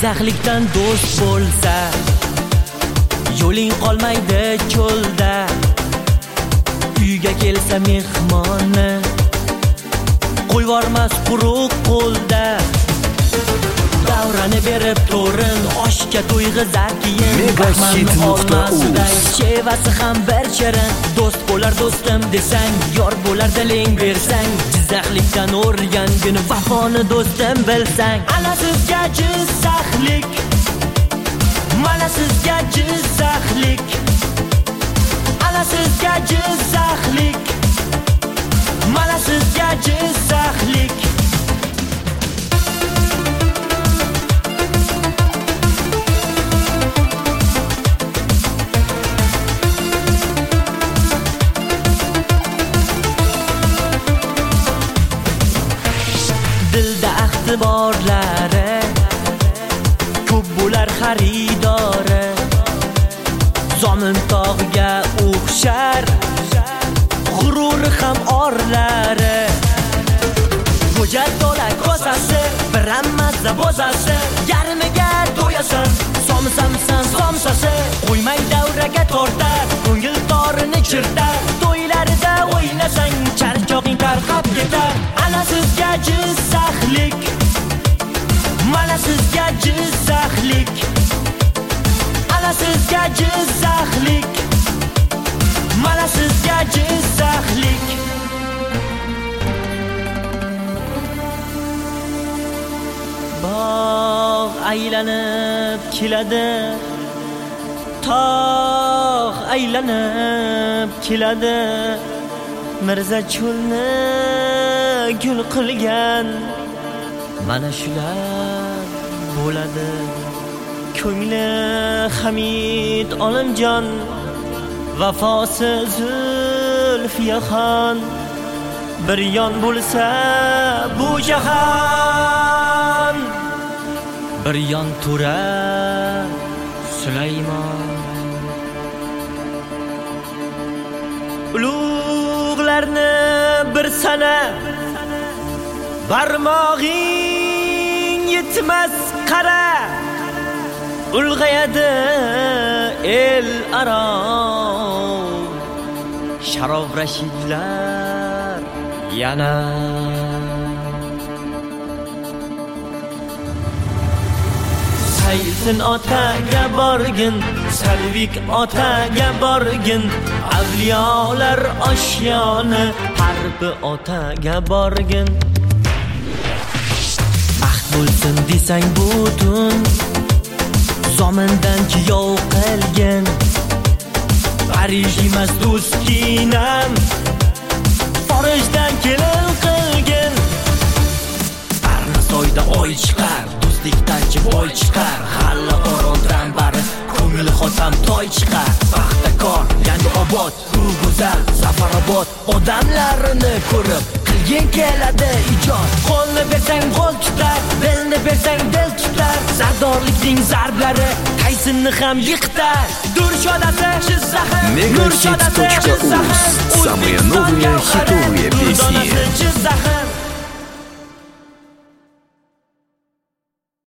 Jizzaxlikdan do'st bo'lsa, yo'ling qolmaydi cho'lda. Uyga kelsa mehmonni, qo'yvormas quruq qo'lda. Davrani berib to'rin, oshga to'yg'izar keyin. Olmasiday chevasi ham bir shirin. Do'st bo'lar do'stim desang, yor bo'lar diling bersang. Jizzaxlikdan o'rgangin, vafoni do'stim bilsang. Ana sizga Jizzaxlik, mana sizga Jizzaxlik. Ana sizga Jizzaxlik, mana sizga Jizzaxlik. Dilda ahdi borlari, ko'p bo'lar xaridori. Zomin tog'iga o'xshar, g'ururi ham orlari. Go'jat to'la kosasi, biramazza bozasi. Yarmiga to'yasan, somsamsan somsasi. Qo'ymay davraga tortar, ko'ngil torini chirtar. To'ylarida o'ynasang, charchoqing tarqab ketar. Ana sizga Jizzaxlik, mana sizga Jizzaxlik. Ana sizga Jizzaxlik, mana sizga Jizzaxlik. Bog' aylanib keladi, tog' aylanib keladi. Mirza cho'lni gul qilgan, mana shular bo'ladi. Ko'ngli Hamid Olimjon, vafosiz Zulfiyaxon. Bir yon bo'lsa bu jahon, bir yon Tura Sulaymon. Ulug'larni bir sana, barmog'ing yetmas qara. Ulg'ayadi el aro, Sharof Rashidlar yana. Sayfin otaga borgin, Salvik otaga borgin. Avliyolar oshyoni, Harbi otaga borgin. Baxt bo'lsin desang butun, Zomindan kiyov qilgin. Parij emas do'stginam, Forijdan kelin qilgin. Arnasoyda oy chiqar, do'stlikdan chi boy chiqar. Halla Orondan bari ko'ngli xotam toy chiqar. Paxtakor, yangi obod, bu go'zal Zafarobod. Odamlarini ko'rib qilgin keladi ijod. Qo'lni bersang qo'l tutar, dilni bersang dil tutar. Zardorlikning zarblari qaysinni ham yiqitar. Дуrshodasi Jizzax, Nurshodasi Jizzax. Самые новые хитовые песни.